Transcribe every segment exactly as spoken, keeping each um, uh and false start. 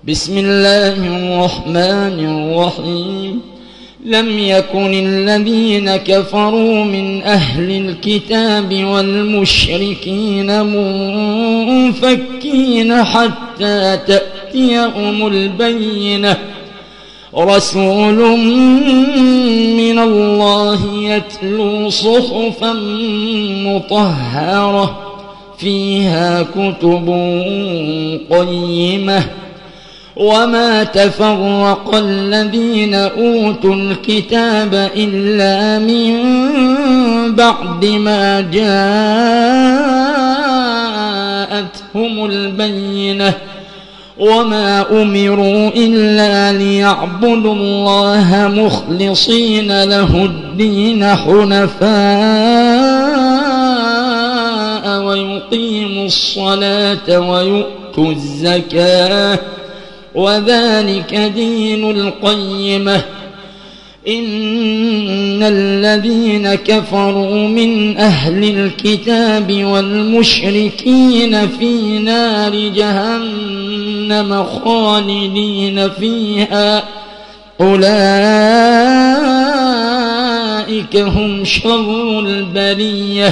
بسم الله الرحمن الرحيم لم يكن الذين كفروا من أهل الكتاب والمشركين منفكين حتى تأتيهم البينة رسول من الله يتلو صحفا مطهرة فيها كتب قيمة وما تفرق الذين أوتوا الكتاب إلا من بعد ما جاءتهم البينة وما أمروا إلا ليعبدوا الله مخلصين له الدين حنفاء ويقيموا الصلاة ويؤتوا الزكاة وذلك دين القيمة إن الذين كفروا من أهل الكتاب والمشركين في نار جهنم خالدين فيها أولئك هم شر البرية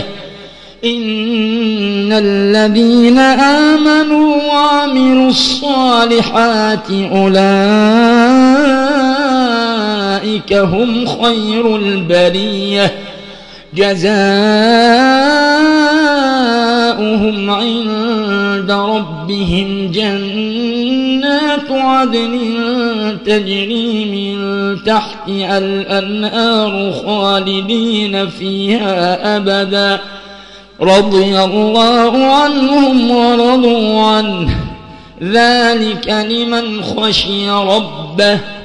إن الذين آمنوا وعملوا الصالحات أولئك هم خير البرية جزاؤهم عند ربهم جنات عدن تجري من تحتها الأنهار خالدين فيها أبدا رضي الله عنهم ورضوا عنه ذلك لمن خشي ربه